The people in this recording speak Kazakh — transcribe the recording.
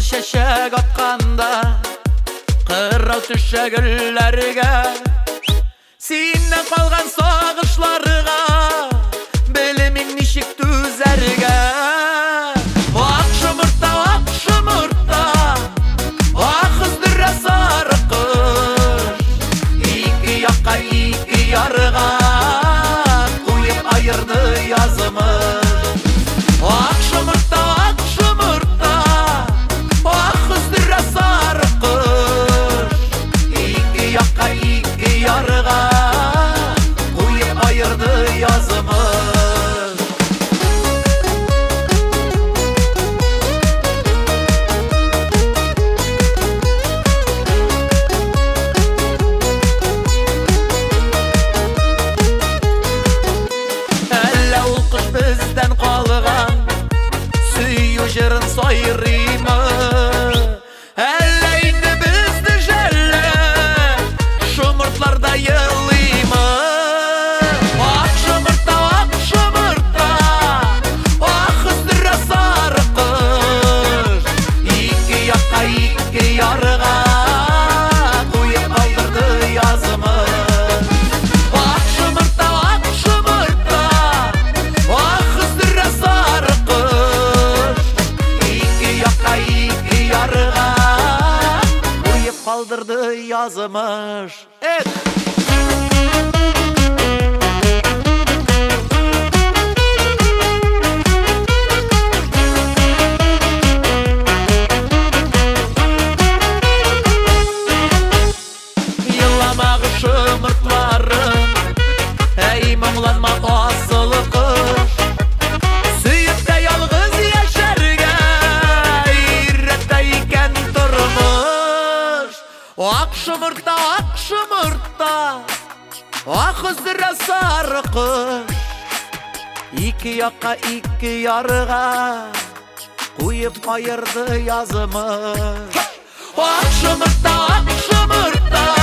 шешек атқанда, қырау түші гүллерге, сенен қалған соғышларға, білімің нешік түзерге. Ақ жұмыртта, ақ қыздыра сары қыш, екі яққа екі ярға қойып айырды язымыз. Ақ жұмыртта, ақ қыздыра сары қыш, екі яққа екі ярға қойып айырды язымыз. Бізден қалған сүйу жырын сайраймы, әлейді бізді жәлі жұмыртларда елеймі. Ақ жұмыртта, ақ қыздыра сары қыш, екі яққа екі ярға қойып қалдырды язымыз. Kaldırdı yazmış. Yıllamağı şımırtlarım, ey mımlanma asılı kış, süyüp de yalğız yaşarga irretteyken durmuş. Ақ жұмыртта, ақ қыздыра сары қыш, екі яққа екі ярға қойып айырды язымыз. Ақ жұмыртта,